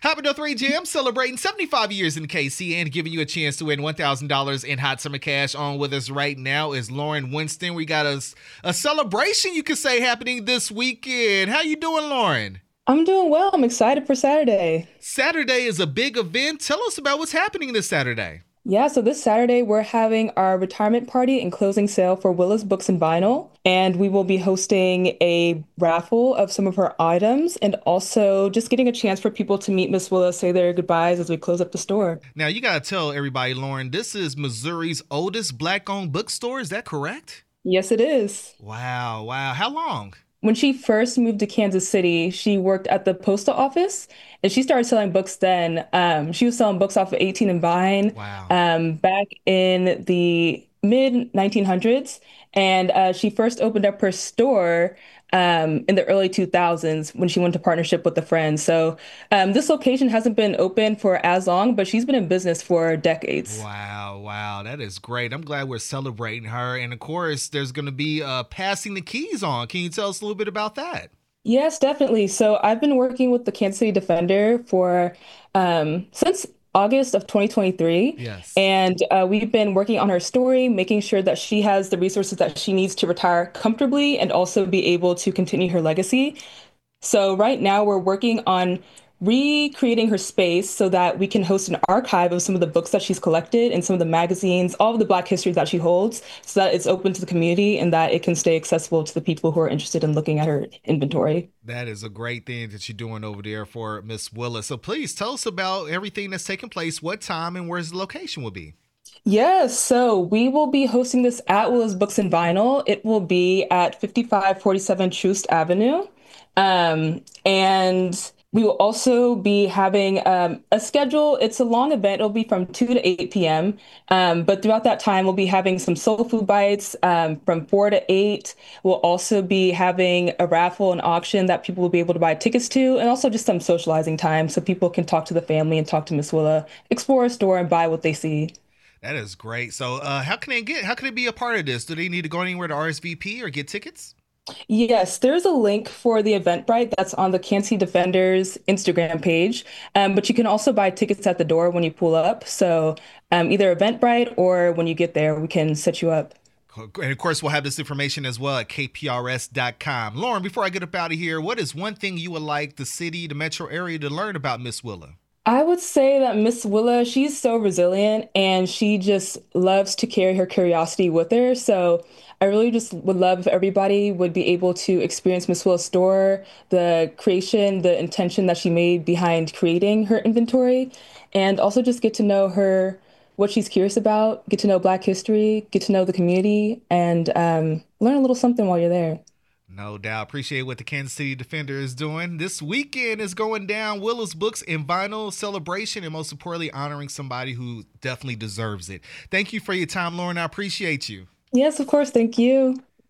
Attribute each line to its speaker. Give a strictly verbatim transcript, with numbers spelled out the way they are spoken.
Speaker 1: Hot Window three Jam celebrating seventy-five years in K C and giving you a chance to win one thousand dollars in Hot Summer Cash. On with us right now is Lauren Winston. We got a, a celebration, you could say, happening this weekend. How you doing, Lauren?
Speaker 2: I'm doing well. I'm excited for Saturday.
Speaker 1: Saturday is a big event. Tell us about what's happening this Saturday.
Speaker 2: Yeah, so this Saturday we're having our retirement party and closing sale for Willis Books and Vinyl, and we will be hosting a raffle of some of her items and also just getting a chance for people to meet Miss Willis, say their goodbyes as we close up the store.
Speaker 1: Now, you got to tell everybody, Lauren, this is Missouri's oldest Black-owned bookstore. Is that correct?
Speaker 2: Yes, it is.
Speaker 1: Wow, wow. How long?
Speaker 2: When she first moved to Kansas City, she worked at the postal office and she started selling books then. Um, she was selling books off of eighteen and Vine
Speaker 1: Wow.
Speaker 2: um, back in the mid nineteen hundreds. And uh, she first opened up her store um, in the early two thousands when she went to partnership with a friend. So um, this location hasn't been open for as long, but she's been in business for decades.
Speaker 1: Wow, wow. That is great. I'm glad we're celebrating her. And of course, there's going to be uh, passing the keys on. Can you tell us a little bit about that?
Speaker 2: Yes, definitely. So I've been working with the Kansas City Defender for um, since August of twenty twenty-three.
Speaker 1: Yes.
Speaker 2: And uh, we've been working on her story, making sure that she has the resources that she needs to retire comfortably and also be able to continue her legacy. So right now we're working on recreating her space so that we can host an archive of some of the books that she's collected and some of the magazines, all of the Black history that she holds, so that it's open to the community and that it can stay accessible to the people who are interested in looking at her inventory.
Speaker 1: That is a great thing that you're doing over there for Miss Willis. So please tell us about everything that's taking place, what time, and where's the location will be.
Speaker 2: Yes, so we will be hosting this at Willis Books and Vinyl. It will be at fifty-five forty-seven Troost Avenue. Um, and we will also be having um, a schedule. It's a long event. It'll be from two to eight p m. Um, but throughout that time, we'll be having some soul food bites um, from four to eight. We'll also be having a raffle and auction that people will be able to buy tickets to, and also just some socializing time so people can talk to the family and talk to Miss Willa, explore a store and buy what they see.
Speaker 1: That is great. So uh, how can they get, how can they be a part of this? Do they need to go anywhere to R S V P or get tickets?
Speaker 2: Yes, there's a link for the Eventbrite that's on the Kansas City Defenders Instagram page, um, but you can also buy tickets at the door when you pull up. So um, either Eventbrite or when you get there, we can set you up.
Speaker 1: And of course, we'll have this information as well at k p r s dot com. Lauren, before I get up out of here, what is one thing you would like the city, the metro area to learn about Miss Willa?
Speaker 2: I would say that Miss Willa, she's so resilient and she just loves to carry her curiosity with her. So I really just would love if everybody would be able to experience Miss Willa's store, the creation, the intention that she made behind creating her inventory, and also just get to know her, what she's curious about, get to know Black history, get to know the community, and um, learn a little something while you're there.
Speaker 1: No doubt. Appreciate what the Kansas City Defender is doing. This weekend is going down. Willis Books and Vinyl celebration, and most importantly, honoring somebody who definitely deserves it. Thank you for your time, Lauren. I appreciate you.
Speaker 2: Yes, of course. Thank you.